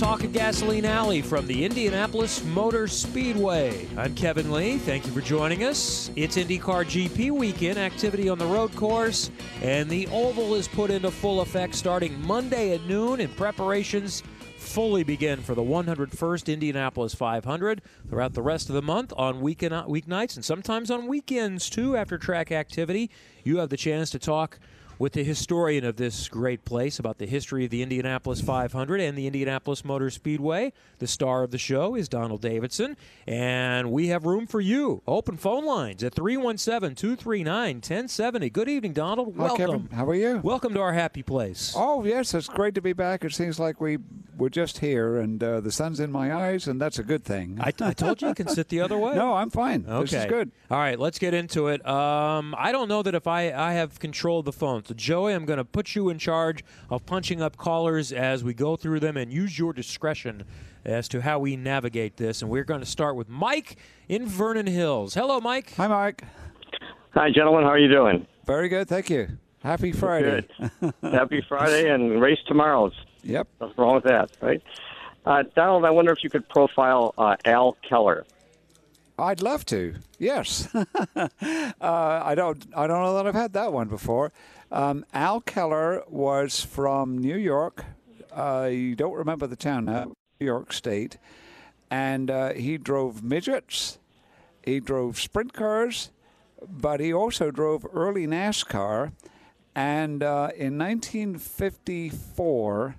Talk of Gasoline Alley from the Indianapolis Motor Speedway. I'm Kevin Lee. Thank you for joining us. It's IndyCar GP weekend, activity on the road course, and the oval is put into full effect starting Monday at noon, and preparations fully begin for the 101st Indianapolis 500 throughout the rest of the month on weeknights and sometimes on weekends, too, after track activity. You have the chance to talk with the historian of this great place about the history of the Indianapolis 500 and the Indianapolis Motor Speedway. The star of the show is Donald Davidson, and we have room for you. Open phone lines at 317-239-1070. Good evening, Donald. Hi, Welcome. Kevin. How are you? Welcome to our happy place. Oh, yes, it's great to be back. It seems like we were just here, and the sun's in my eyes, and that's a good thing. I told you can sit the other way. No, I'm fine. Okay. This is good. All right, let's get into it. I don't know that if I have control of the phone. So, Joey, I'm going to put you in charge of punching up callers as we go through them, and use your discretion as to how we navigate this. And we're going to start with Mike in Vernon Hills. Hello, Mike. Hi, Mike. Hi, gentlemen. How are you doing? Very good, thank you. Happy Friday. Good. Happy Friday and race tomorrow. Yep. Nothing wrong with that, right? Donald, I wonder if you could profile Al Keller. I'd love to. Yes. I don't know that I've had that one before. Al Keller was from New York. You don't remember the town now, New York State. And he drove midgets. He drove sprint cars. But he also drove early NASCAR. And in 1954,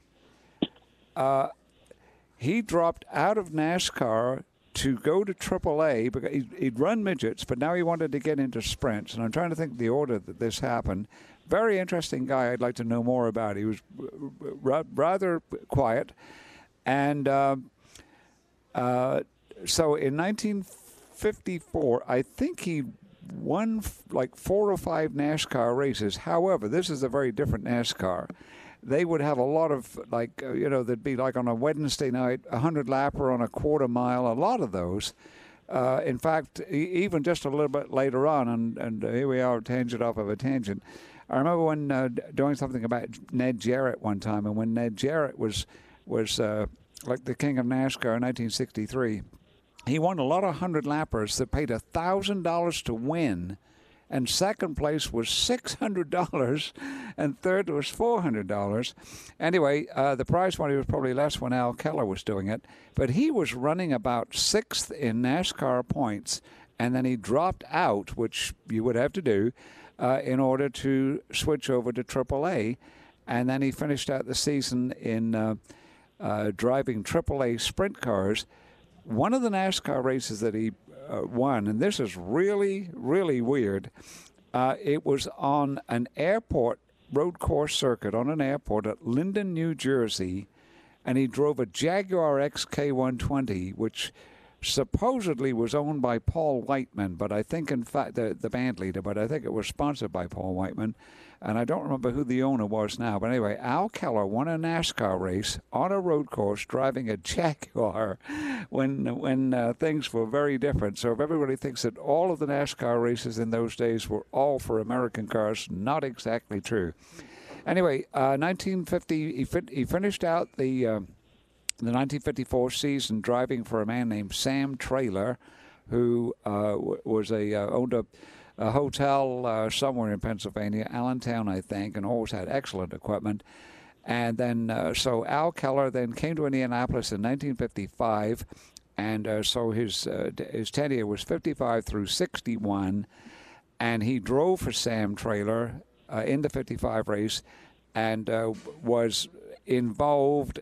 he dropped out of NASCAR to go to AAA because he'd run midgets, but now he wanted to get into sprints. And I'm trying to think the order that this happened. Very interesting guy I'd like to know more about. He was rather quiet. And so in 1954, I think he won like 4 or 5 NASCAR races. However, this is a very different NASCAR. They would have a lot of, there'd be like on a Wednesday night, 100-lapper on a quarter mile, a lot of those. In fact, even just a little bit later on, and here we are, tangent off of a tangent. I remember when doing something about Ned Jarrett one time, and when Ned Jarrett was like the king of NASCAR in 1963, he won a lot of 100-lappers that paid $1,000 to win, and second place was $600, and third was $400. Anyway, the prize money was probably less when Al Keller was doing it, but he was running about 6th in NASCAR points, and then he dropped out, which you would have to do, in order to switch over to AAA, and then he finished out the season in driving AAA sprint cars. One of the NASCAR races that he won, and this is really, really weird, it was on an airport road course circuit on an airport at Linden, New Jersey, and he drove a Jaguar XK120, which supposedly was owned by Paul Whiteman, but I think, in fact, the band leader, but I think it was sponsored by Paul Whiteman, and I don't remember who the owner was now. But anyway, Al Keller won a NASCAR race on a road course driving a Jaguar when things were very different. So if everybody thinks that all of the NASCAR races in those days were all for American cars, not exactly true. Anyway, 1950, he finished out the 1954 season driving for a man named Sam Traylor, who was owned a hotel somewhere in Pennsylvania, Allentown, I think, and always had excellent equipment. And then, so Al Keller then came to Indianapolis in 1955, and so his tenure was 55 through 61, and he drove for Sam Traylor in the 55 race, and was involved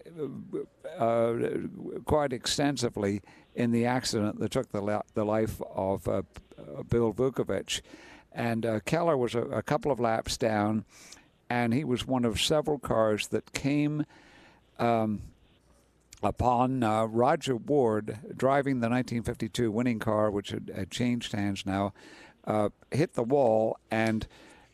quite extensively in the accident that took the life of Bill Vukovich. And Keller was a couple of laps down, and he was one of several cars that came upon Roger Ward driving the 1952 winning car, which had changed hands now, hit the wall and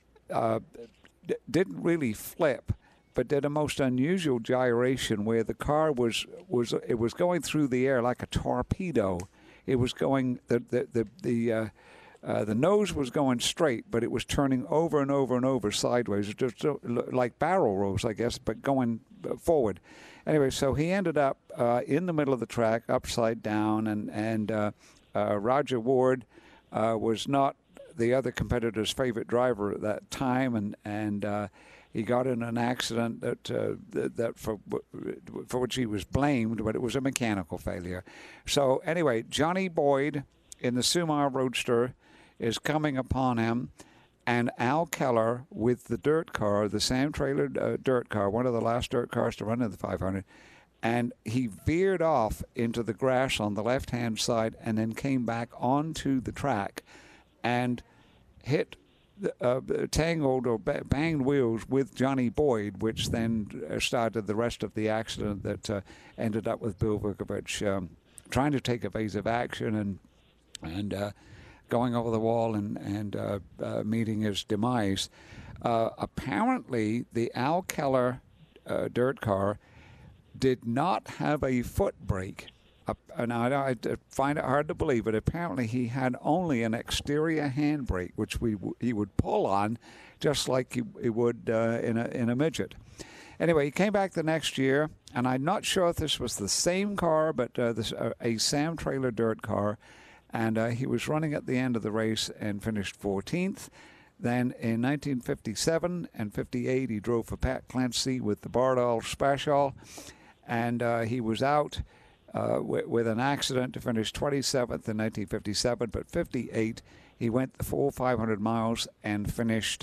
didn't really flip, but did a most unusual gyration where the car was going through the air like a torpedo. It was going The nose was going straight, but it was turning over and over and over sideways, just like barrel rolls, I guess, but going forward. Anyway, so he ended up in the middle of the track, upside down, and Roger Ward was not the other competitor's favorite driver at that time, and he got in an accident that for which he was blamed, but it was a mechanical failure. So anyway, Johnny Boyd in the Sumar Roadster is coming upon him, and Al Keller with the dirt car, the Sam Trailer dirt car, one of the last dirt cars to run in the 500, and he veered off into the grass on the left-hand side and then came back onto the track and hit tangled or banged wheels with Johnny Boyd, which then started the rest of the accident that ended up with Bill Vukovich trying to take evasive action and going over the wall and meeting his demise. Apparently, the Al Keller dirt car did not have a foot brake. And I find it hard to believe, but apparently he had only an exterior handbrake, which he would pull on, just like he would in a midget. Anyway, he came back the next year, and I'm not sure if this was the same car, but a Sam Trailer dirt car, and he was running at the end of the race and finished 14th. Then in 1957 and 58, he drove for Pat Clancy with the Bardol Special, and he was out with an accident to finish 27th in 1957, but 58 he went the full 500 miles and finished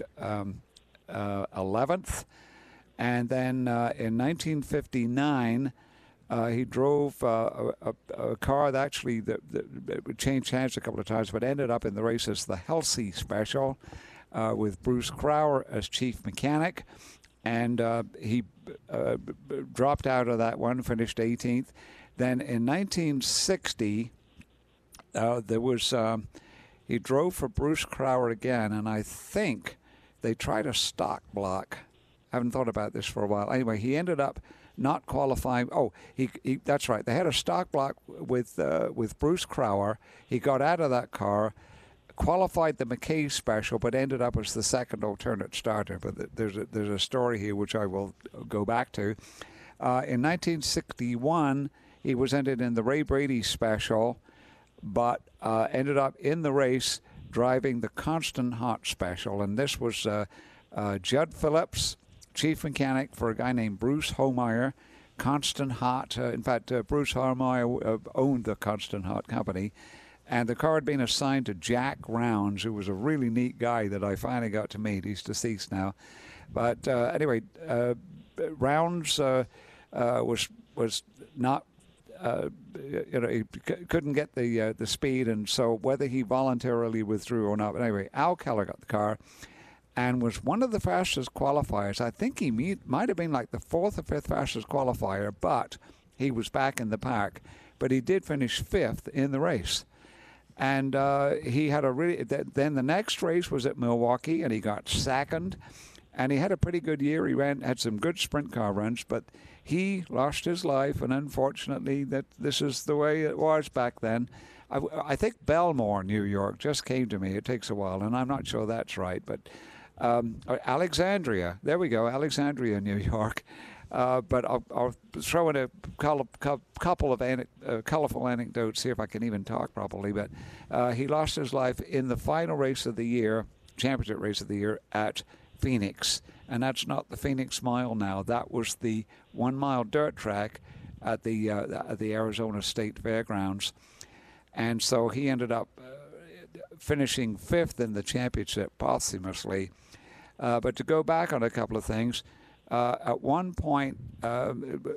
11th. And then in 1959 he drove a car that actually that changed hands a couple of times, but ended up in the race as the Halsey Special with Bruce Crowder as chief mechanic. And he dropped out of that one, finished 18th. Then in 1960, there was he drove for Bruce Crowder again, and I think they tried a stock block. I haven't thought about this for a while. Anyway, he ended up not qualifying. Oh, he that's right. They had a stock block with Bruce Crowder. He got out of that car, qualified the McKay Special, but ended up as the second alternate starter. But there's a story here which I will go back to. In 1961. He was entered in the Ray Brady Special, but ended up in the race driving the Constant Hot Special. And this was Judd Phillips, chief mechanic for a guy named Bruce Homeyer. Constant Hot, in fact, Bruce Homeyer owned the Constant Hot company. And the car had been assigned to Jack Rounds, who was a really neat guy that I finally got to meet. He's deceased now. But anyway, Rounds was not... he couldn't get the speed, and so whether he voluntarily withdrew or not. But anyway, Al Keller got the car and was one of the fastest qualifiers. I think he might have been like the fourth or fifth fastest qualifier, but he was back in the pack. But he did finish fifth in the race. And he had a really... Then the next race was at Milwaukee, and he got second. And he had a pretty good year. He had some good sprint car runs, but he lost his life, and unfortunately, this is the way it was back then. I think Belmore, New York, just came to me. It takes a while, and I'm not sure that's right, but Alexandria. There we go, Alexandria, New York. But I'll throw in a couple of colorful anecdotes, see if I can even talk properly. But he lost his life in the final race of the year, championship race of the year, at Phoenix, and that's not the Phoenix Mile now. That was the 1 mile dirt track at the Arizona State Fairgrounds, and so he ended up finishing fifth in the championship posthumously. But to go back on a couple of things, at one point, I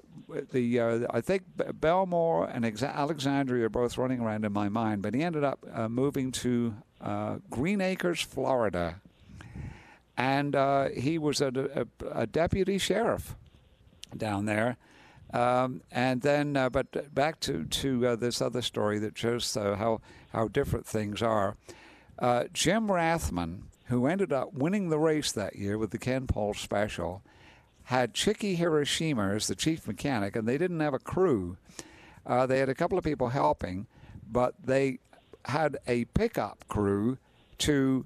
think Belmore and Alexandria are both running around in my mind, but he ended up moving to Green Acres, Florida. And he was a deputy sheriff down there. And then, but back to this other story that shows how different things are. Jim Rathman, who ended up winning the race that year with the Ken Paul Special, had Chicky Hiroshima as the chief mechanic, and they didn't have a crew. They had a couple of people helping, but they had a pickup crew to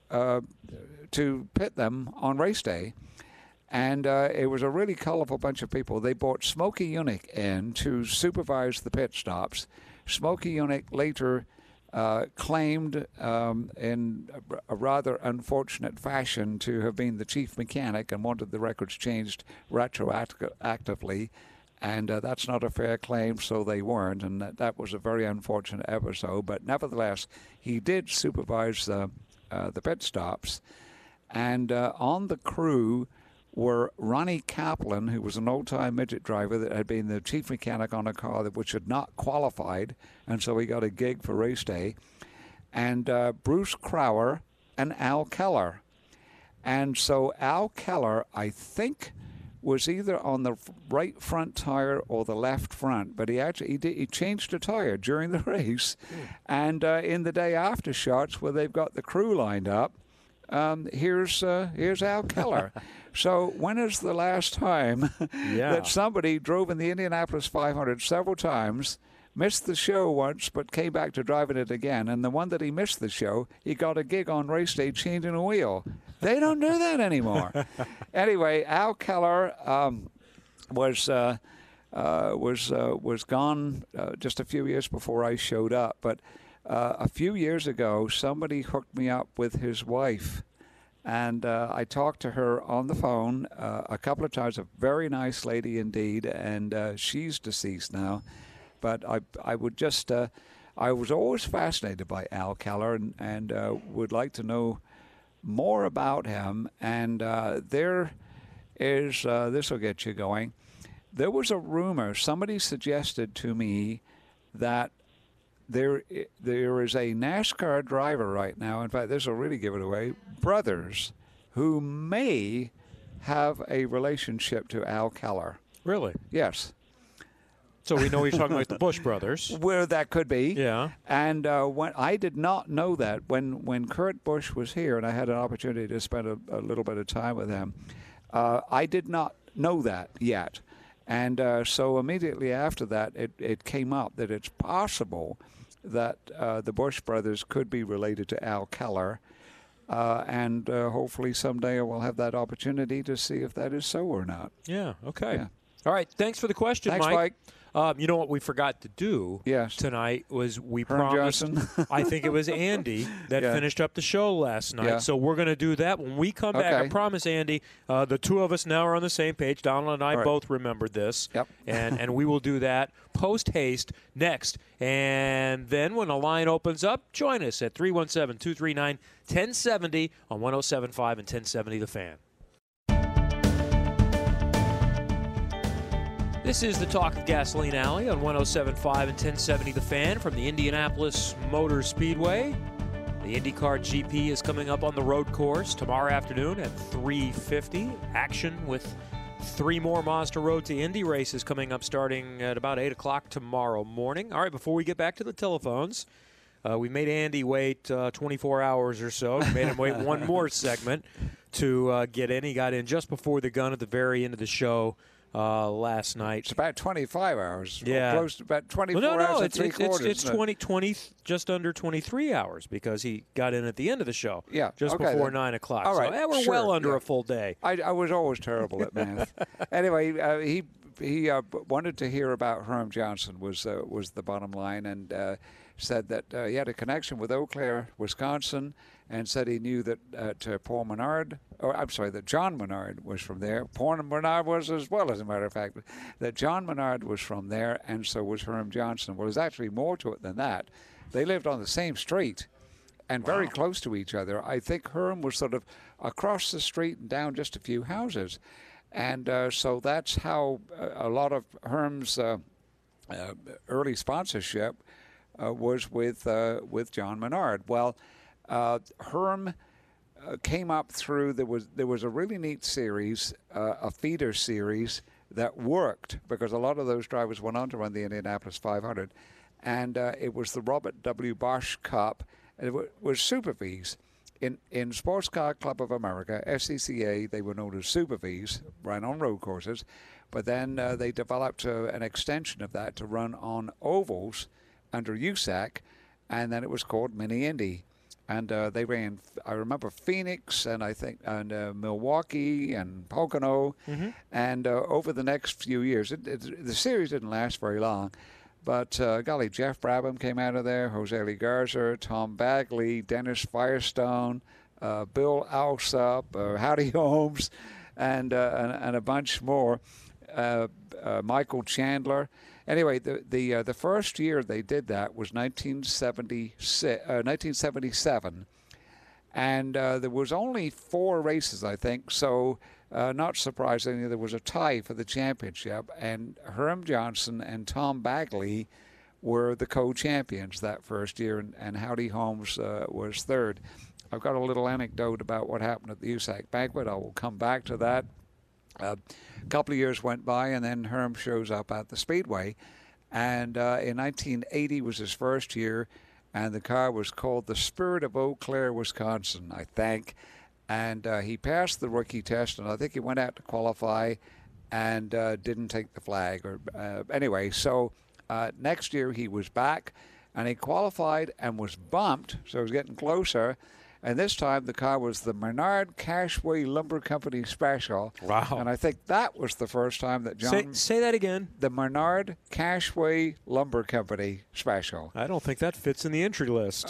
pit them on race day. And it was a really colorful bunch of people. They brought Smokey Yunick in to supervise the pit stops. Smokey Yunick later claimed in a rather unfortunate fashion to have been the chief mechanic and wanted the records changed retroactively. And that's not a fair claim, so they weren't. And that was a very unfortunate episode. But nevertheless, he did supervise the pit stops. And on the crew were Ronnie Kaplan, who was an old-time midget driver that had been the chief mechanic on a car which had not qualified, and so he got a gig for race day, and Bruce Crowder and Al Keller. And so Al Keller, I think, was either on the right front tire or the left front, but he changed the tire during the race. And in the day after shots where they've got the crew lined up, here's Al Keller. So when is the last time that somebody drove in the Indianapolis 500 several times, missed the show once, but came back to driving it again, and the one that he missed the show, he got a gig on race day changing a wheel? They don't do that anymore. Anyway, Al Keller was gone just a few years before I showed up, but a few years ago, somebody hooked me up with his wife, and I talked to her on the phone a couple of times. A very nice lady indeed, and she's deceased now. But I would just, I was always fascinated by Al Keller, and would like to know more about him. And there is, this will get you going. There was a rumor, somebody suggested to me that there is a NASCAR driver right now, in fact, this will really give it away, brothers, who may have a relationship to Al Keller. Really? Yes. So we know he's talking about the Bush brothers. Where that could be. Yeah. And when I did not know that when Kurt Busch was here, and I had an opportunity to spend a little bit of time with him, I did not know that yet. And so immediately after that, it came up that it's possible that the Busch brothers could be related to Al Keller. And hopefully someday I will have that opportunity to see if that is so or not. Yeah, okay. Yeah. All right, thanks for the question, Thanks, Mike. You know what we forgot to do Yes. tonight was we Herm promised, Johnson. I think it was Andy that Yeah. finished up the show last night. Yeah. So we're going to do that when we come back. I Okay. promise, Andy, the two of us now are on the same page. Donald and I All right. both remembered this. Yep. And we will do that post-haste next. And then when a line opens up, join us at 317-239-1070 on 107.5 and 1070 The Fan. This is the Talk of Gasoline Alley on 107.5 and 1070 The Fan from the Indianapolis Motor Speedway. The IndyCar GP is coming up on the road course tomorrow afternoon at 3:50. Action with three more Mazda Road to Indy races coming up starting at about 8 o'clock tomorrow morning. All right, before we get back to the telephones, we made Andy wait 24 hours or so. We made him wait one more segment to get in. He got in just before the gun at the very end of the show last night. It's about 25 hours. Yeah. Close to about 24 hours and three quarters. It's 20, just under 23 hours because he got in at the end of the show. Yeah, Just okay, before then. 9 o'clock. All right, So we're sure, well under yeah. a full day. I was always terrible at math. Anyway, he wanted to hear about Herm Johnson was the bottom line, and said that he had a connection with Eau Claire, Wisconsin, and said he knew that Paul Menard, that John Menard was from there. Paul Menard was as well, as a matter of fact, that John Menard was from there, and so was Herm Johnson. Well, there's actually more to it than that. They lived on the same street and very close to each other. I think Herm was sort of across the street and down just a few houses. And so that's how a lot of Herm's early sponsorship was with John Menard. Well, Herm came up through, there was a really neat series, a feeder series that worked because a lot of those drivers went on to run the Indianapolis 500. And it was the Robert W. Bosch Cup, and it was Super Vs. In Sports Car Club of America, SCCA, they were known as Super Vs, ran on road courses, but then they developed an extension of that to run on ovals under USAC, and then it was called Mini Indy. and they ran. I remember Phoenix, and Milwaukee and Pocono, and over the next few years, the series didn't last very long. But, golly, Jeff Brabham came out of there, Jose Lee Garza, Tom Bagley, Dennis Firestone, Bill Alsop, Howdy Holmes, and a bunch more, Michael Chandler. Anyway, the first year they did that was 1977, and there was only 4 races, I think, so not surprisingly, there was a tie for the championship, and Herm Johnson and Tom Bagley were the co-champions that first year, and Howdy Holmes was third. I've got a little anecdote about what happened at the USAC banquet. I will come back to that. A couple of years went by, and then Herm shows up at the Speedway, and in 1980 was his first year, and the car was called the Spirit of Eau Claire, Wisconsin, I think. And he passed the rookie test, and I think he went out to qualify and didn't take the flag. Anyway, so next year he was back, and he qualified and was bumped, so he was getting closer. And this time the car was the Menard Cashway Lumber Company Special. Wow. And I think that was the first time that John... Say that again. The Menard Cashway Lumber Company Special. I don't think that fits in the entry list.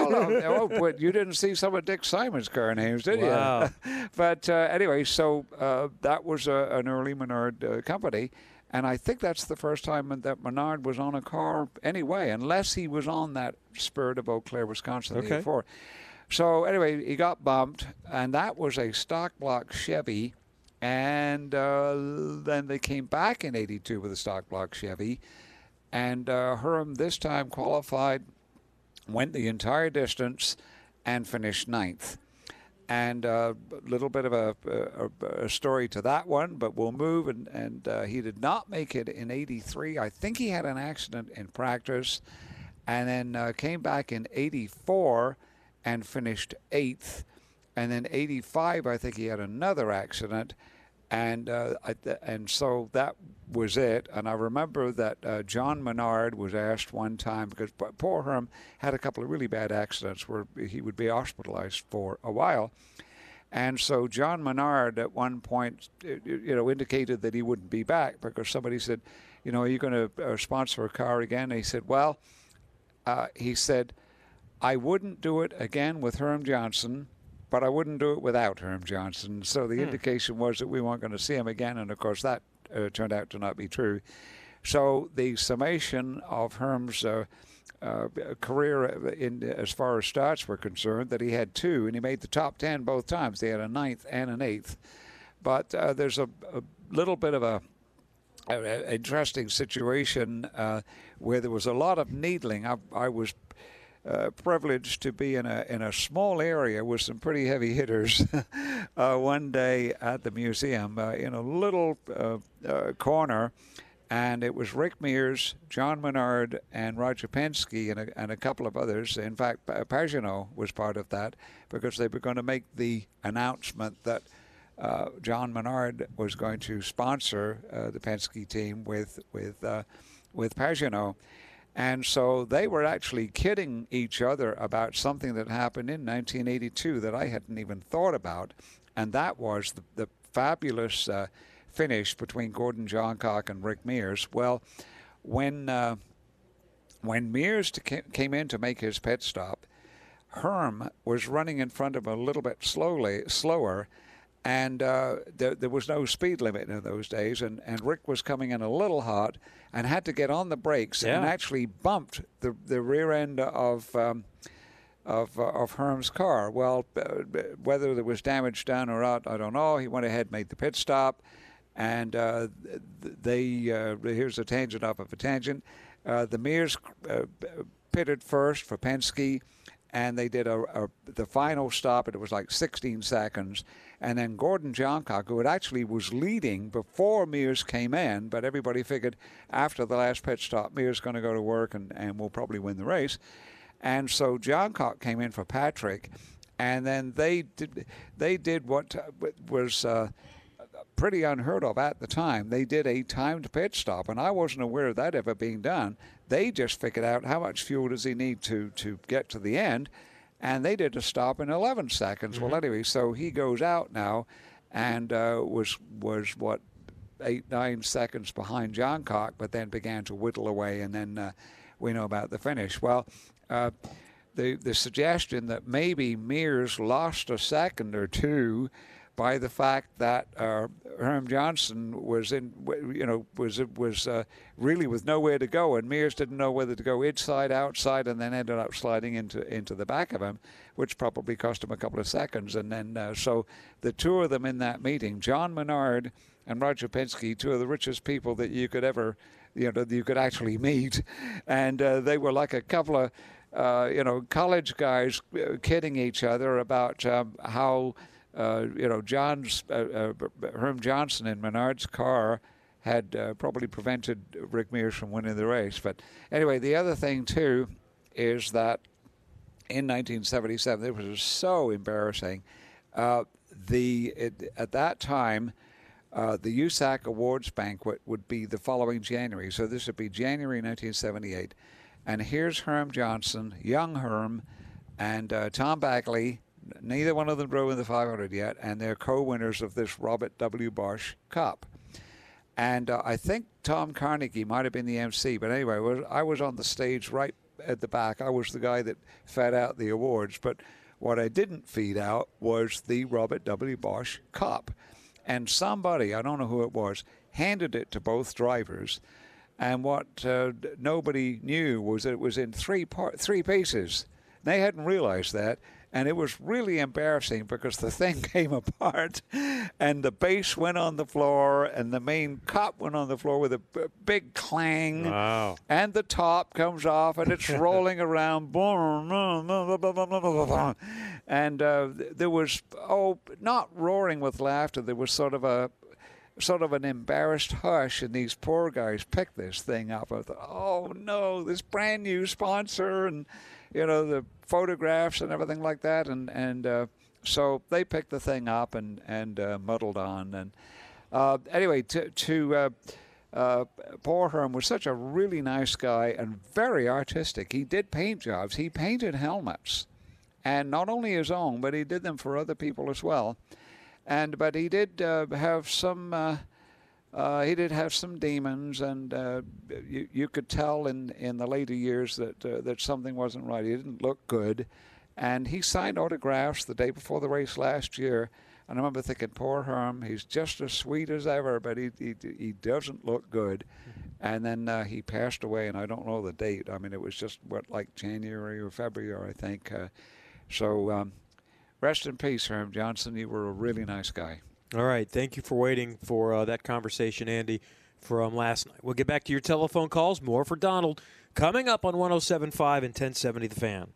But you didn't see some of Dick Simon's car names, did you? Wow. But anyway, so that was an early Menard company. And I think that's the first time that Menard was on a car anyway, unless he was on that Spirit of Eau Claire, Wisconsin the year before. So anyway, he got bumped, and that was a stock block Chevy, and then they came back in '82 with a stock block Chevy, and Herm this time qualified, went the entire distance, and finished 9th. And a little bit of a story to that one, but we'll move, and he did not make it in '83. I think he had an accident in practice, and then came back in '84 and finished 8th. And then '85, I think he had another accident, and so that was it. And I remember that John Menard was asked one time, because poor Herm had a couple of really bad accidents where he would be hospitalized for a while. And so John Menard at one point, indicated that he wouldn't be back, because somebody said, are you going to sponsor a car again? And he said, well, I wouldn't do it again with Herm Johnson, but I wouldn't do it without Herm Johnson. So the indication was that we weren't going to see him again, and of course that turned out to not be true. So the summation of Herm's career as far as starts were concerned, that he had 2, and he made the top 10 both times. He had a 9th and an 8th. But there's a little bit of a interesting situation where there was a lot of needling. I was privileged to be in a small area with some pretty heavy hitters one day at the museum in a little corner, and it was Rick Mears, John Menard, and Roger Penske, and a couple of others. In fact, Pagenaud was part of that, because they were going to make the announcement that John Menard was going to sponsor the Penske team with Pagenaud. And so they were actually kidding each other about something that happened in 1982 that I hadn't even thought about, and that was the fabulous finish between Gordon Johncock and Rick Mears. Well, when Mears came in to make his pit stop, Herm was running in front of him a little bit slower, and there was no speed limit in those days, and Rick was coming in a little hot and had to get on the brakes and actually bumped the rear end of Herm's car. Well, whether there was damage done or not, I don't know. He went ahead and made the pit stop, and here's a tangent off of a tangent. The Mears pitted first for Penske, and they did the final stop, and it was like 16 seconds. And then Gordon Johncock, who actually was leading before Mears came in, but everybody figured after the last pit stop, Mears going to go to work and will probably win the race. And so Johncock came in for Patrick, and then they did what was pretty unheard of at the time. They did a timed pit stop, and I wasn't aware of that ever being done. They just figured out how much fuel does he need to get to the end, and they did a stop in 11 seconds. Well, anyway, so he goes out now, and was what 8-9 seconds behind John Cock, but then began to whittle away, and then we know about the finish. Well, the suggestion that maybe Mears lost a second or two by the fact that Herm Johnson was really with nowhere to go, and Mears didn't know whether to go inside, outside, and then ended up sliding into the back of him, which probably cost him a couple of seconds. And then so the two of them in that meeting, John Menard and Roger Penske, two of the richest people that you could ever, you could actually meet, and they were like a couple of college guys kidding each other about how. Herm Johnson in Menard's car had probably prevented Rick Mears from winning the race. But anyway, the other thing, too, is that in 1977, it was so embarrassing. At that time, the USAC Awards banquet would be the following January. So this would be January 1978. And here's Herm Johnson, young Herm, and Tom Bagley. Neither one of them drove in the 500 yet, and they're co-winners of this Robert W. Bosch Cup. And I think Tom Carnegie might have been the MC, but anyway, I was on the stage right at the back. I was the guy that fed out the awards, but what I didn't feed out was the Robert W. Bosch Cup. And somebody, I don't know who it was, handed it to both drivers. And what nobody knew was that it was in three pieces. They hadn't realized that. And it was really embarrassing because the thing came apart and the base went on the floor and the main cup went on the floor with a big clang. Wow. And the top comes off and it's rolling around. And there was, not roaring with laughter. There was sort of an embarrassed hush, and these poor guys picked this thing up. I thought, oh, no, this brand new sponsor and, the photographs and everything like that, and so they picked the thing up and muddled on. And anyway, poor Herm was such a really nice guy and very artistic. He did paint jobs. He painted helmets, and not only his own, but he did them for other people as well. But he did have some. He did have some demons, and you could tell in the later years that something wasn't right. He didn't look good, and he signed autographs the day before the race last year. And I remember thinking, poor Herm, he's just as sweet as ever, but he doesn't look good. And then he passed away, and I don't know the date. I mean, it was just like January or February, I think. So rest in peace, Herm Johnson. You were a really nice guy. All right. Thank you for waiting for that conversation, Andy, from last night. We'll get back to your telephone calls. More for Donald coming up on 107.5 and 1070 The Fan.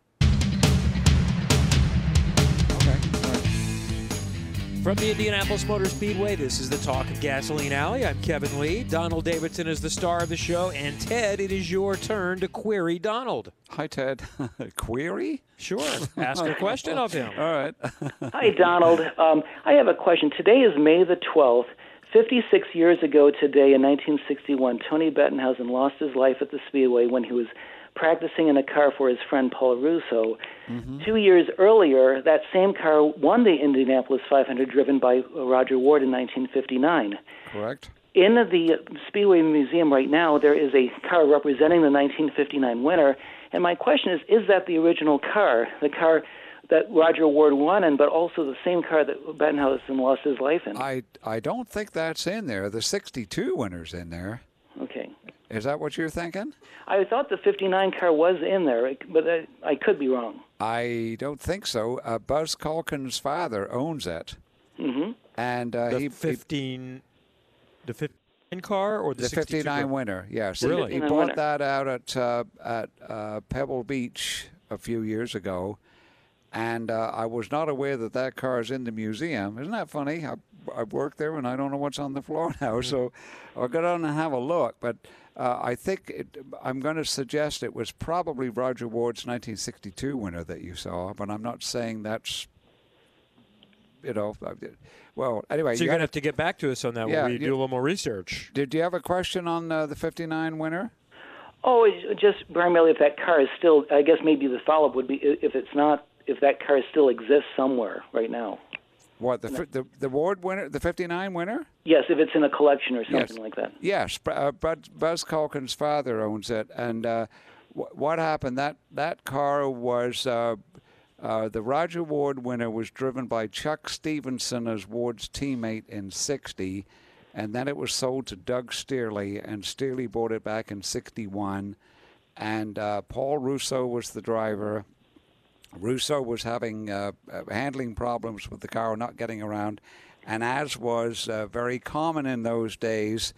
From the Indianapolis Motor Speedway, this is the Talk of Gasoline Alley. I'm Kevin Lee. Donald Davidson is the star of the show. And, Ted, it is your turn to query Donald. Hi, Ted. Query? Sure. Ask a question of him. All right. Hi, Donald. I have a question. Today is May the 12th. 56 years ago today, in 1961, Tony Bettenhausen lost his life at the Speedway when he was practicing in a car for his friend Paul Russo. Mm-hmm. 2 years earlier, that same car won the Indianapolis 500 driven by Roger Ward in 1959. Correct. In the Speedway Museum right now, there is a car representing the 1959 winner, and my question is that the original car, the car that Roger Ward won in, but also the same car that Bettenhausen lost his life in? I don't think that's in there. The 62 winner's in there. Okay. Is that what you're thinking? I thought the 59 car was in there, but I could be wrong. I don't think so. Buzz Calkin's father owns it. Mm-hmm. And the 15 car or the 59 car? Winner, yes. Really? He bought that out at Pebble Beach a few years ago, and I was not aware that car is in the museum. Isn't that funny? I work there, and I don't know what's on the floor now, so I'll go down and have a look. But I think I'm going to suggest it was probably Roger Ward's 1962 winner that you saw, but I'm not saying that's, well, anyway. So you're going to have to get back to us on that when we do a little more research. Did you have a question on the 59 winner? Oh, just primarily if that car is still, I guess maybe the follow-up would be if it's not if that car still exists somewhere right now. What, the award winner, the 59 winner? Yes, if it's in a collection or something like that. Yes, Buzz Culkin's father owns it, and what happened? That car was the Roger Ward winner was driven by Chuck Stevenson as Ward's teammate in '60, and then it was sold to Doug Steerley, and Steerley bought it back in '61, and Paul Russo was the driver. Russo was having handling problems with the car, not getting around, and as was very common in those days,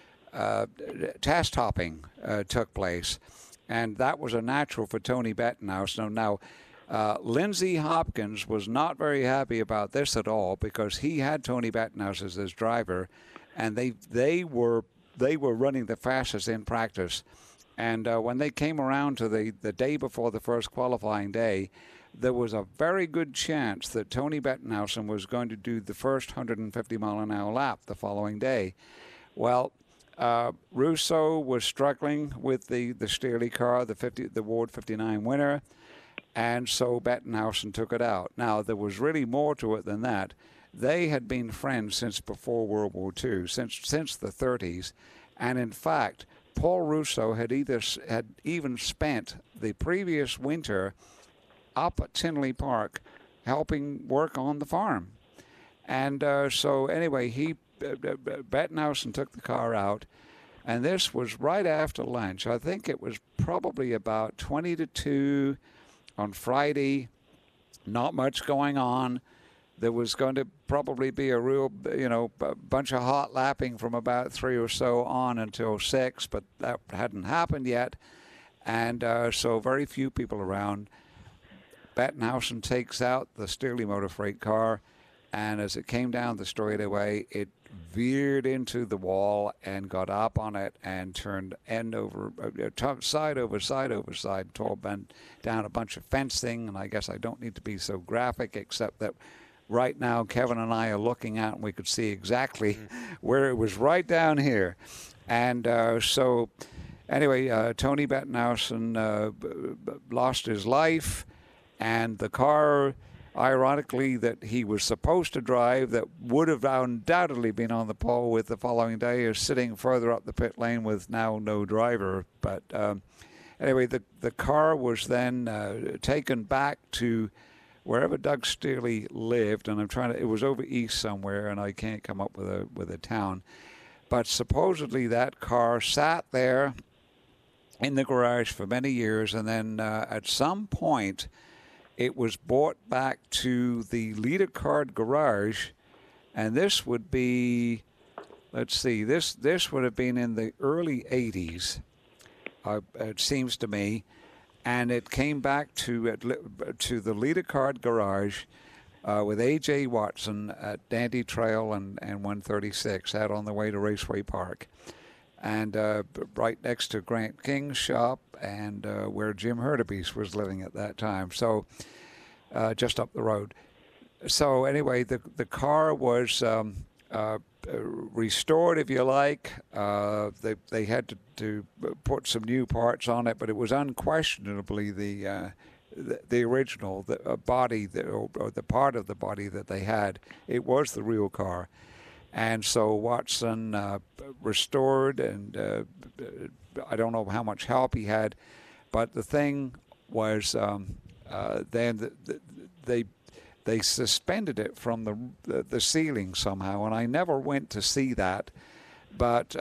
test hopping took place, and that was a natural for Tony Bettenhouse. Now, Lindsey Hopkins was not very happy about this at all because he had Tony Bettenhouse as his driver, and they were running the fastest in practice. And when they came around to the day before the first qualifying day, there was a very good chance that Tony Bettenhausen was going to do the first 150-mile-an-hour lap the following day. Well, Russo was struggling with the Steerley car, the Ward 59 winner, and so Bettenhausen took it out. Now, there was really more to it than that. They had been friends since before World War II, since the 30s, and in fact, Paul Russo had even spent the previous winter up at Tinley Park helping work on the farm. And so anyway, Bettenhausen took the car out, and this was right after lunch. I think it was probably about 20 to 2 on Friday, not much going on. There was going to probably be a real, bunch of hot lapping from about 3 or so on until 6, but that hadn't happened yet. And so very few people around. Bettenhausen takes out the Steerley Motor Freight car, and as it came down the straightaway, it veered into the wall and got up on it and turned side over side over side, tore down a bunch of fencing. And I guess I don't need to be so graphic, except that right now Kevin and I are looking out and we could see exactly where it was, right down here. And so anyway, Tony Bettenhausen lost his life, and the car, ironically, that he was supposed to drive, that would have undoubtedly been on the pole with the following day, is sitting further up the pit lane with now no driver. But anyway, the car was then taken back to wherever Doug Steerley lived, and it was over east somewhere, and I can't come up with a town. But supposedly that car sat there in the garage for many years, and then at some point it was brought back to the Leadercard garage, and this would be, this would have been in the early 80s, it seems to me, and it came back to the Leadercard garage with A.J. Watson at Dandy Trail and 136 out on the way to Raceway Park, and right next to Grant King's shop and where Jim Hurtubise was living at that time, so just up the road. So anyway, the car was restored, if you like. They had to put some new parts on it, but it was unquestionably the original body, or the part of the body that they had. It was the real car. And so Watson restored, and I don't know how much help he had, but the thing was then they suspended it from the ceiling somehow, and I never went to see that, but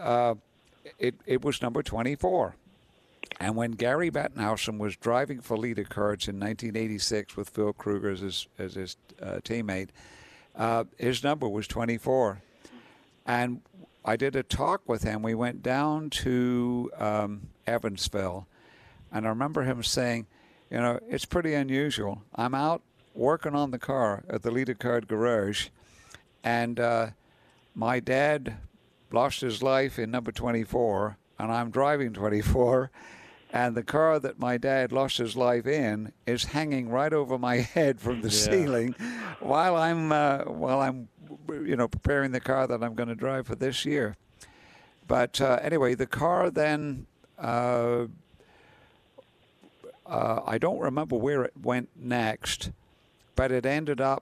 it was number 24. And when Gary Bettenhausen was driving for Leadercards in 1986 with Phil Kruger as his teammate, his number was 24. And I did a talk with him. We went down to Evansville, and I remember him saying, it's pretty unusual. I'm out working on the car at the Leadercard garage, and my dad lost his life in number 24, and I'm driving 24, and the car that my dad lost his life in is hanging right over my head from the ceiling while I'm preparing the car that I'm going to drive for this year. But anyway, the car then, I don't remember where it went next, but it ended up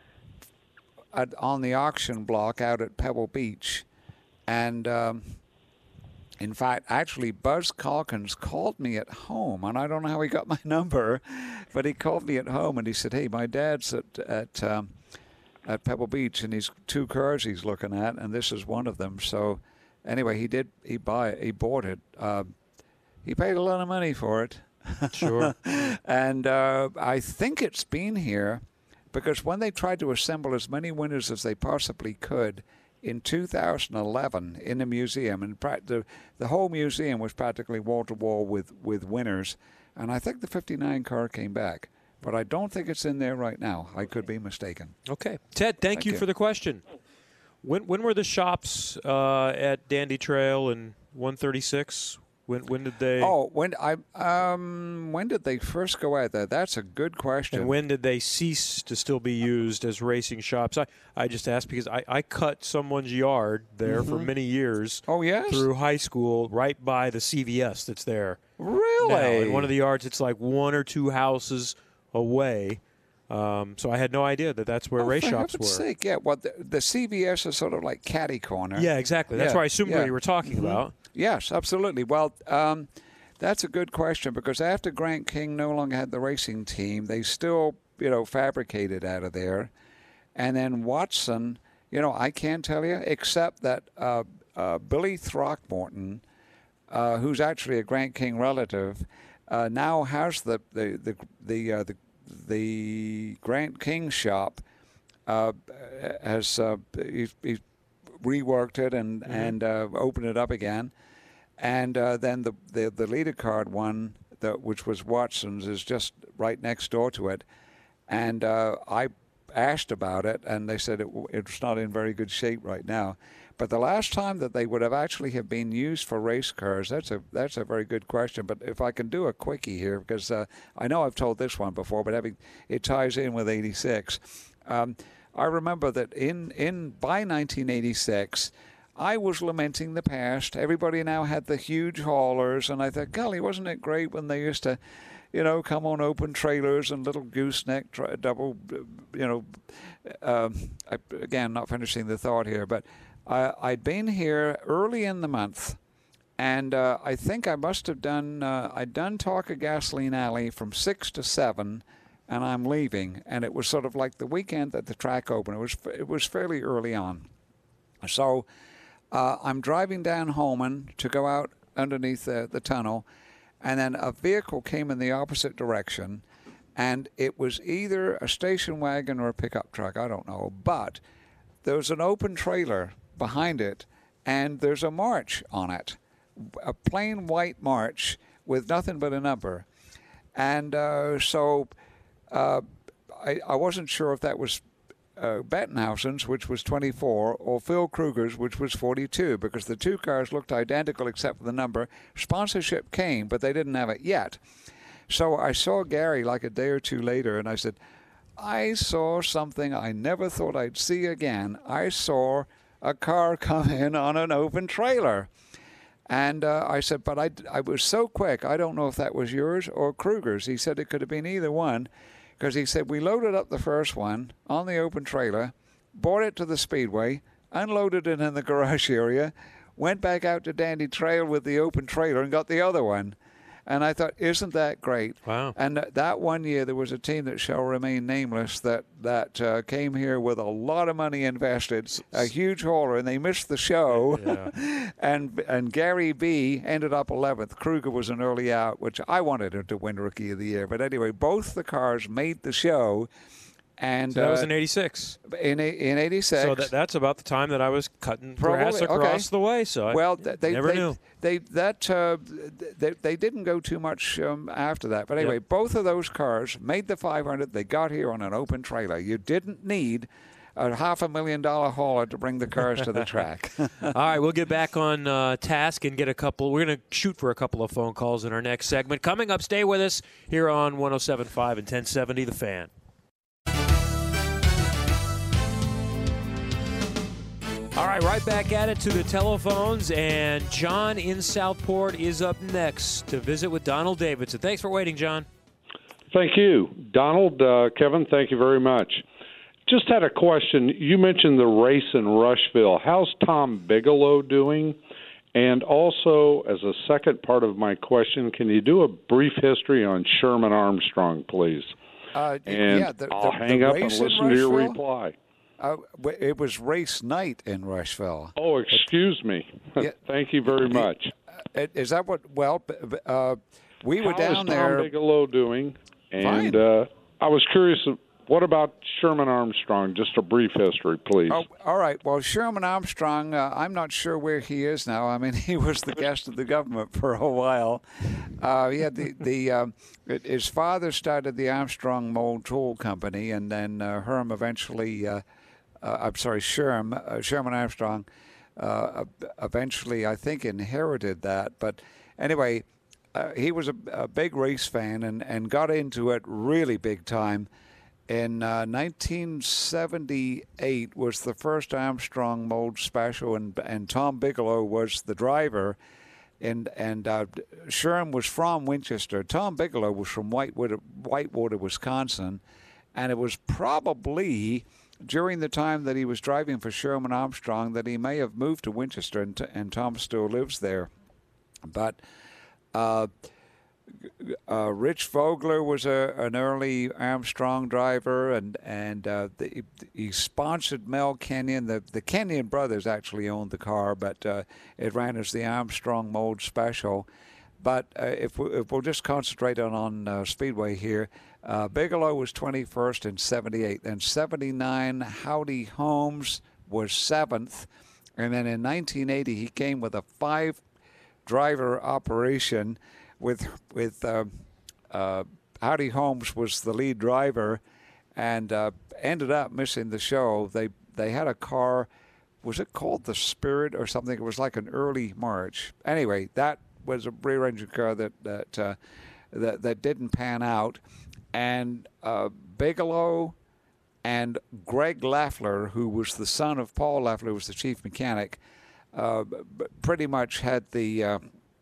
on the auction block out at Pebble Beach. And in fact, actually, Buzz Calkins called me at home, and I don't know how he got my number, but he called me at home and he said, "Hey, my dad's at Pebble Beach, and he's 2 cars he's looking at, and this is one of them." So anyway, he bought it. He paid a lot of money for it. Sure. And I think it's been here because when they tried to assemble as many winners as they possibly could in 2011 in the museum, and the whole museum was practically wall-to-wall with winners, and I think the 59 car came back. But I don't think it's in there right now. I could be mistaken. Okay. Ted, thank you for the question. When were the shops at Dandy Trail and 136? When did they? Oh, when did they first go out there? That's a good question. And when did they cease to still be used as racing shops? I just asked because I cut someone's yard there for many years. Oh, yes? Through high school, right by the CVS that's there. Really? Now, in one of the yards, it's like 1 or 2 houses away. So I had no idea that's where race shops were. Sake, yeah. Well, the CVS is sort of like catty corner. Yeah, exactly. That's where I assumed what you were talking about. Yes, absolutely. Well, that's a good question because after Grant King no longer had the racing team, they still, fabricated out of there. And then Watson, I can't tell you, except that Billy Throckmorton, who's actually a Grant King relative, now has the Grant King shop. He's reworked it and opened it up again. And then the leader card one, which was Watson's, is just right next door to it. And I asked about it, and they said it's not in very good shape right now. But the last time that they would have actually have been used for race cars, that's a very good question. But if I can do a quickie here, because I know I've told this one before, but it ties in with 86. I remember that by 1986, I was lamenting the past. Everybody now had the huge haulers, and I thought, golly, wasn't it great when they used to, come on open trailers and little gooseneck double, again, not finishing the thought here, but I'd been here early in the month, and I think I must have I'd done Talk of Gasoline Alley from 6 to 7, and I'm leaving, and it was sort of like the weekend that the track opened. It was fairly early on. So I'm driving down Holman to go out underneath the tunnel, and then a vehicle came in the opposite direction, and it was either a station wagon or a pickup truck, I don't know, but there was an open trailer behind it, and there's a march on it, a plain white march with nothing but a number. And so I wasn't sure if that was Bettenhausen's, which was 24, or Phil Kruger's, which was 42, because the 2 cars looked identical except for the number. Sponsorship came, but they didn't have it yet. So I saw Gary like a day or 2 later, and I said, I saw something I never thought I'd see again. I saw a car come in on an open trailer. And I said, but I was so quick, I don't know if that was yours or Kruger's. He said it could have been either one, because he said we loaded up the first one on the open trailer, brought it to the speedway, unloaded it in the garage area, went back out to Dandy Trail with the open trailer and got the other one. And I thought, isn't that great? Wow. And that one year, there was a team that shall remain nameless that came here with a lot of money invested, a huge hauler, and they missed the show. Yeah. and Gary B. ended up 11th. Kruger was an early out, which I wanted him to win Rookie of the Year. But anyway, both the cars made the show. And so that was in 86. In 86. So that's about the time that I was cutting grass across the way. So I never knew. They didn't go too much after that. But anyway, both of those cars made the 500. They got here on an open trailer. You didn't need a $500,000 hauler to bring the cars to the track. All right, we'll get back on task and get a couple. We're going to shoot for a couple of phone calls in our next segment. Coming up, stay with us here on 107.5 and 1070 The Fan. All right, right back at it to the telephones, and John in Southport is up next to visit with Donald Davidson. Thanks for waiting, John. Thank you. Donald, Kevin, thank you very much. Just had a question. You mentioned the race in Rushville. How's Tom Bigelow doing? And also, as a second part of my question, can you do a brief history on Sherman Armstrong, please? I'll hang up and listen to your reply. It was race night in Rushville. Oh, excuse me. Yeah. Thank you very much. Is that what? Well, we were down there. How is Tom Bigelow doing? And Fine. I was curious, what about Sherman Armstrong? Just a brief history, please. Oh, all right. Well, Sherman Armstrong, I'm not sure where he is now. I mean, he was the guest of the government for a while. His father started the Armstrong Mold Tool Company, and then Sherman Armstrong eventually, I think, inherited that. But anyway, he was a big race fan and got into it really big time. In 1978 was the first Armstrong Mold Special, and Tom Bigelow was the driver. And Sherm was from Winchester. Tom Bigelow was from Whitewater, Wisconsin. And it was probably during the time that he was driving for Sherman Armstrong that he may have moved to Winchester, and Tom still lives there. But Rich Vogler was an early Armstrong driver, and he sponsored Mel Kenyon. The Kenyon brothers actually owned the car, but it ran as the Armstrong Mold Special. But if we'll just concentrate on Speedway here, Bigelow was 21st in 78. Then 79, Howdy Holmes was 7th. And then in 1980, he came with a 5-driver operation with Howdy Holmes was the lead driver, and ended up missing the show. They had a car, was it called the Spirit or something? It was like an early March. Anyway, that was a rear-engine car that didn't pan out, and Bigelow and Greg Lafler, who was the son of Paul Lafler, who was the chief mechanic, pretty much had the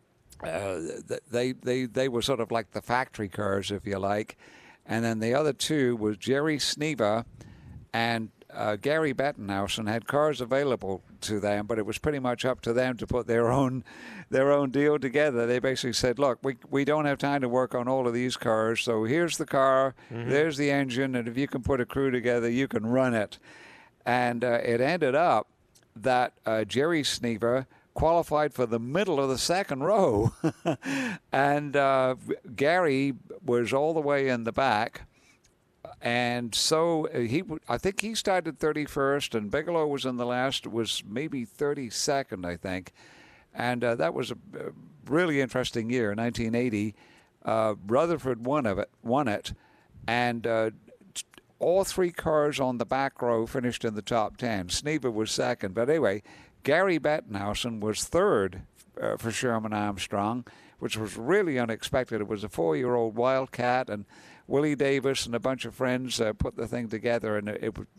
they were sort of like the factory cars, if you like. And then the other two was Jerry Sneva and Gary Bettenhausen had cars available to them, but it was pretty much up to them to put their own deal together. They basically said, look, we don't have time to work on all of these cars, so here's the car, there's the engine, and if you can put a crew together, you can run it. And it ended up that Jerry Sneva qualified for the middle of the second row, and Gary was all the way in the back. And so I think he started 31st, and Bigelow was in the last, was maybe 32nd, I think. And that was a really interesting year, 1980. Rutherford won it, and all 3 cars on the back row finished in the top 10. Sneva was second, but anyway, Gary Bettenhausen was 3rd for Sherman Armstrong, which was really unexpected. It was a 4-year-old Wildcat, and Willie Davis and a bunch of friends put the thing together. And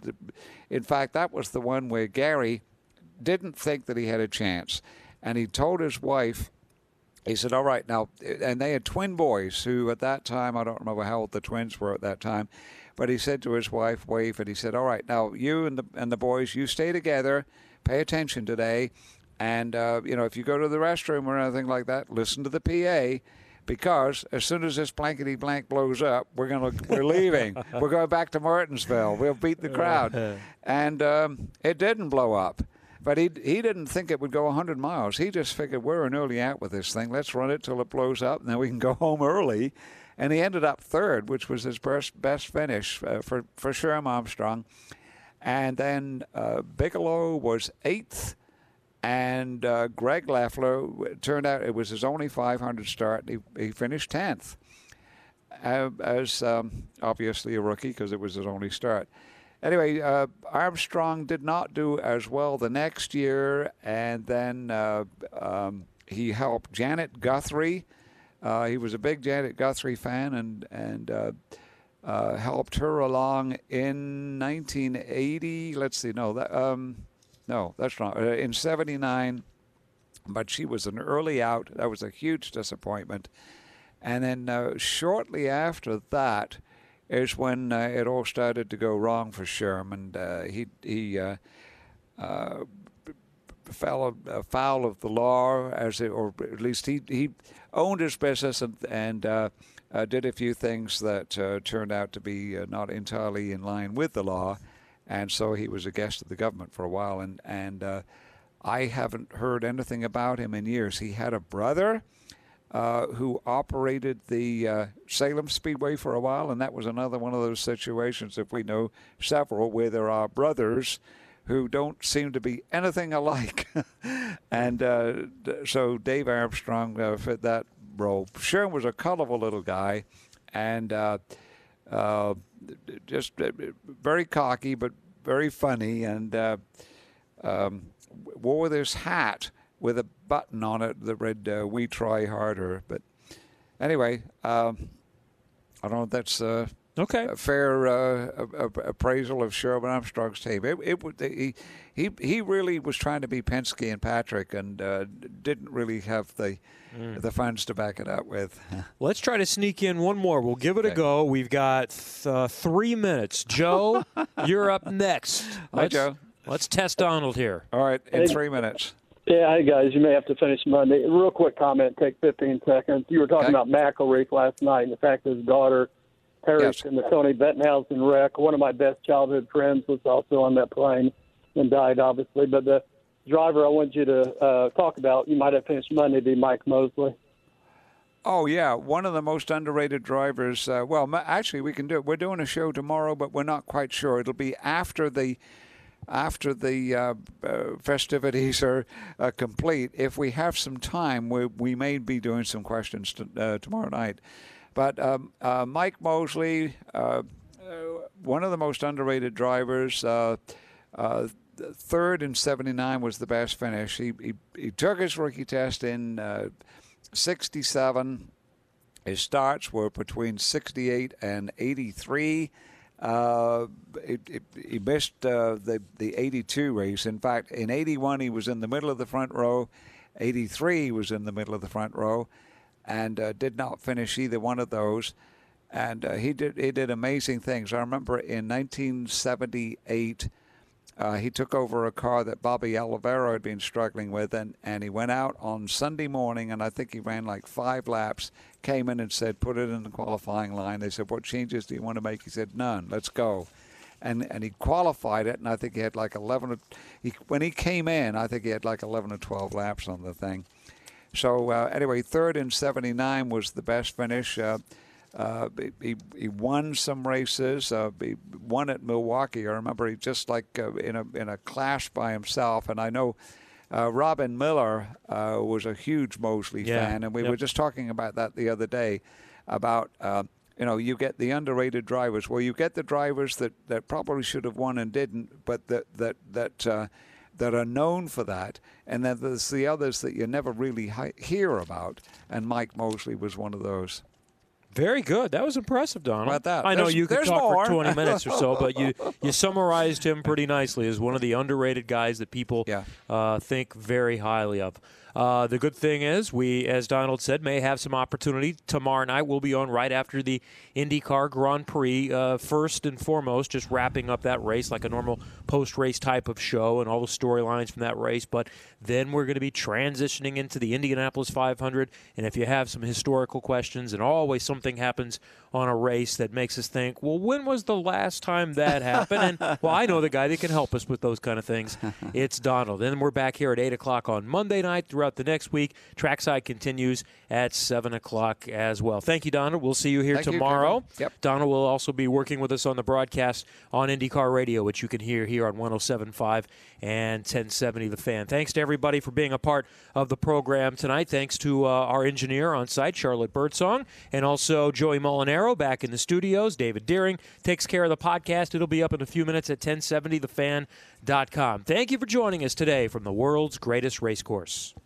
in fact, that was the one where Gary didn't think that he had a chance. And he told his wife, he said, all right, now, and they had twin boys who at that time, I don't remember how old the twins were at that time, but he said to his wife, and he said, all right, now, you and the boys, you stay together, pay attention today, and if you go to the restroom or anything like that, listen to the PA, because as soon as this blankety blank blows up, we're leaving. We're going back to Martinsville. We'll beat the crowd, and it didn't blow up. But he didn't think it would go 100 miles. He just figured we're an early out with this thing. Let's run it till it blows up, and then we can go home early. And he ended up 3rd, which was his best finish for Sherman Armstrong. And then Bigelow was 8th, and Greg Lafler, turned out it was his only 500 start. He finished 10th, as obviously a rookie because it was his only start. Anyway, Armstrong did not do as well the next year, and then he helped Janet Guthrie. He was a big Janet Guthrie fan, and helped her along in 1980. Let's see, no, that's wrong. In 79, but she was an early out. That was a huge disappointment. And then shortly after that is when it all started to go wrong for Sherman. He fell foul of the law, or at least he owned his business and did a few things that turned out to be not entirely in line with the law, and so he was a guest of the government for a while. And I haven't heard anything about him in years. He had a brother who operated the Salem Speedway for a while, and that was another one of those situations, if we know several, where there are brothers who don't seem to be anything alike. And so Dave Armstrong fit that role. Sherman was a colorful little guy, and just very cocky, but very funny, and wore this hat with a button on it that read, "We try harder." But anyway, I don't know if that's Okay. a fair appraisal of Sherman Armstrong's team. He really was trying to be Penske and Patrick, and didn't really have the funds to back it up with. Let's try to sneak in one more. We'll give it a go. We've got 3 minutes. Joe, you're up next. Hi, Joe. Let's test Donald here. All right, in 3 minutes. Yeah, hey guys, you may have to finish Monday. Real quick comment, take 15 seconds. You were talking about McElreath last night and the fact that his daughter perished in the Tony Bettenhausen wreck. One of my best childhood friends was also on that plane and died, obviously. But the driver I want you to talk about, you might have finished Monday, be Mike Mosley. Oh, yeah, one of the most underrated drivers. Actually, we can do it. We're doing a show tomorrow, but we're not quite sure. It'll be after the festivities are complete. If we have some time, we may be doing some questions tomorrow night. But Mike Mosley, one of the most underrated drivers, third in 79 was the best finish. He took his rookie test in 67. His starts were between 68 and 83. He missed the 82 race. In fact, in 81 he was in the middle of the front row. 83 he was in the middle of the front row, and did not finish either one of those. And he did amazing things. I remember in 1978 he took over a car that Bobby Olivero had been struggling with, and he went out on Sunday morning, and I think he ran like 5 laps, came in and said, put it in the qualifying line. They said, what changes do you want to make? He said, none, let's go. And he qualified it, and I think he had like 11. When he came in, I think he had like 11 or 12 laps on the thing. So anyway, third in 79 was the best finish. He won some races. He won at Milwaukee. I remember he just like in a clash by himself. And I know Robin Miller was a huge Mosley fan, and we were just talking about that the other day. About you get the underrated drivers. Well, you get the drivers that probably should have won and didn't, but that are known for that, and then there's the others that you never really hear about. And Mike Mosley was one of those. Very good. That was impressive, Donald. How about that? I know you could talk more. for 20 minutes or so, but you summarized him pretty nicely as one of the underrated guys that people think very highly of. The good thing is we, as Donald said, may have some opportunity. Tomorrow night we'll be on right after the IndyCar Grand Prix. First and foremost, just wrapping up that race like a normal post-race type of show and all the storylines from that race. But then we're going to be transitioning into the Indianapolis 500. And if you have some historical questions, and always something happens on a race that makes us think, well, when was the last time that happened? And, well, I know the guy that can help us with those kind of things. It's Donald. And we're back here at 8 o'clock on Monday night throughout the next week. Trackside continues at 7 o'clock as well. Thank you, Donald. We'll see you here tomorrow. Yep. Donald will also be working with us on the broadcast on IndyCar Radio, which you can hear here on 107.5 and 1070 The Fan. Thanks to everybody for being a part of the program tonight. Thanks to our engineer on site, Charlotte Birdsong, and also Joey Molinaro back in the studios. David Deering takes care of the podcast. It'll be up in a few minutes at 1070thefan.com. Thank you for joining us today from the world's greatest racecourse.